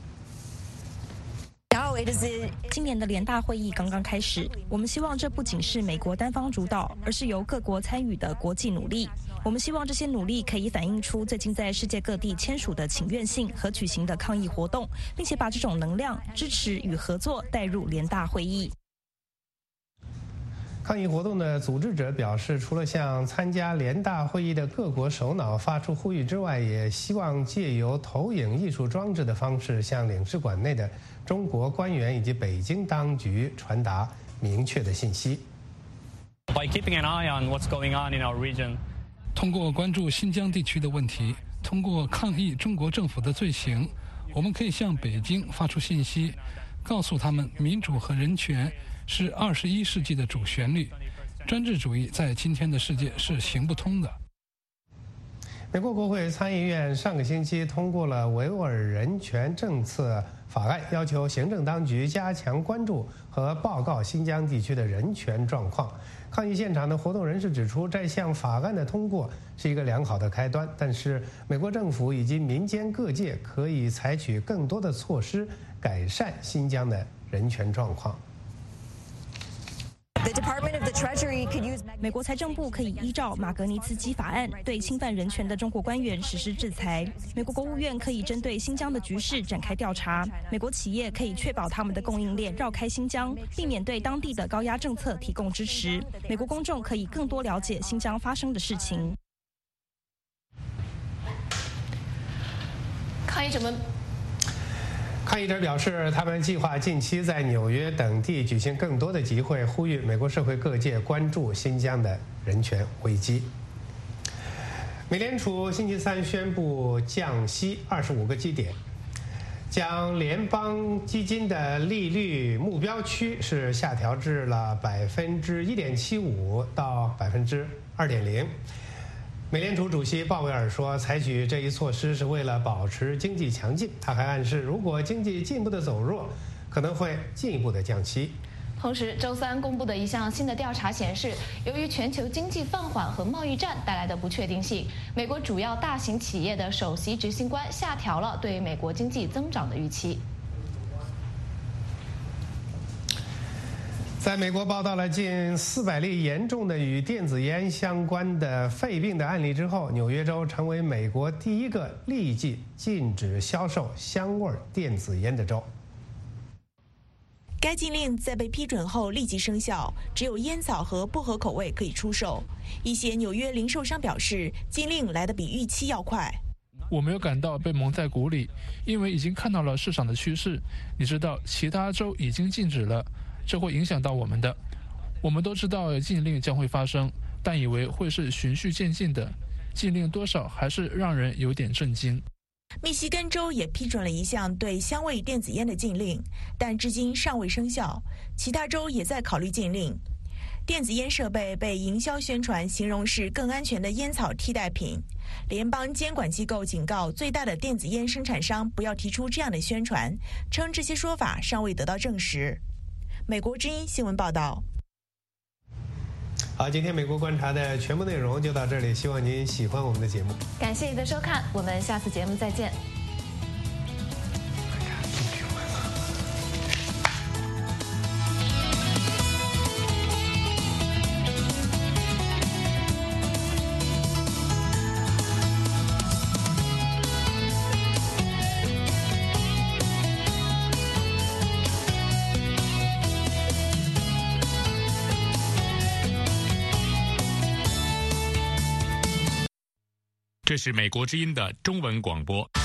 今年的联大会议刚刚开始，我们希望这不仅是美国单方主导，而是由各国参与的国际努力。我们希望这些努力可以反映出最近在世界各地签署的请愿信和举行的抗议活动，并且把这种能量、支持与合作带入联大会议。 抗议活动的组织者表示，除了向参加联大会议的各国首脑发出呼吁之外，也希望借由投影艺术装置的方式向领事馆内的中国官员以及北京当局传达明确的信息。 通过关注新疆地区的问题，通过抗议中国政府的罪行，我们可以向北京发出信息，告诉他们民主和人权是21世纪的主旋律，专制主义在今天的世界是行不通的。 美国国会参议院上个星期通过了维吾尔人权政策法案，要求行政当局加强关注和报告新疆地区的人权状况。抗议现场的活动人士指出，这项法案的通过是一个良好的开端，但是美国政府以及民间各界可以采取更多的措施改善新疆的人权状况。 美国财政部可以依照马格尼茨基法案对侵犯人权的中国官员实施制裁。美国国务院可以针对新疆的局势展开调查。美国企业可以确保他们的供应链绕开新疆，避免对当地的高压政策提供支持。美国公众可以更多了解新疆发生的事情。 抗议者表示，他们计划近期在纽约等地举行更多的集会，呼吁美国社会各界关注新疆的人权危机。美联储星期三宣布降息25个基点，将联邦基金的利率目标区是下调至了1.75%到2.0%。美联储主席鲍威尔说，采取这一措施是为了保持经济强劲。他还暗示，如果经济进一步的走弱，可能会进一步的降息。 同时，周三公布的一项新的调查显示，由于全球经济放缓和贸易战带来的不确定性，美国主要大型企业的首席执行官下调了对美国经济增长的预期。 在美国报道了近400例严重的与电子烟相关的肺病的案例之后，纽约州成为美国第一个立即禁止销售香味电子烟的州。 该禁令在被批准后立即生效，只有烟草和薄荷口味可以出售。一些纽约零售商表示，禁令来得比预期要快。 我没有感到被蒙在鼓里，因为已经看到了市场的趋势。你知道，其他州已经禁止了。这会影响到我们的。我们都知道禁令将会发生，但以为会是循序渐进的。禁令多少还是让人有点震惊。 密西根州也批准了一项对香味电子烟的禁令，但至今尚未生效。其他州也在考虑禁令。电子烟设备被营销宣传形容是更安全的烟草替代品。联邦监管机构警告最大的电子烟生产商不要提出这样的宣传，称这些说法尚未得到证实。美国之音新闻报道。 好，今天美国观察的全部内容就到这里，希望您喜欢我们的节目。 感谢您的收看，我们下次节目再见。 这是美国之音的中文广播。